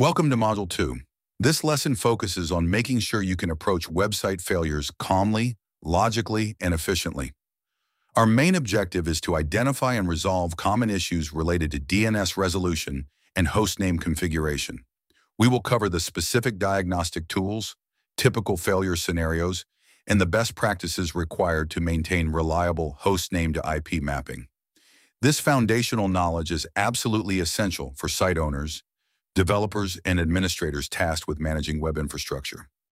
Welcome to Module 2. This lesson focuses on making sure you can approach website failures calmly, logically, and efficiently. Our main objective is to identify and resolve common issues related to DNS resolution and hostname configuration. We will cover the specific diagnostic tools, typical failure scenarios, and the best practices required to maintain reliable hostname to IP mapping. This foundational knowledge is absolutely essential for site owners, developers, and administrators tasked with managing web infrastructure.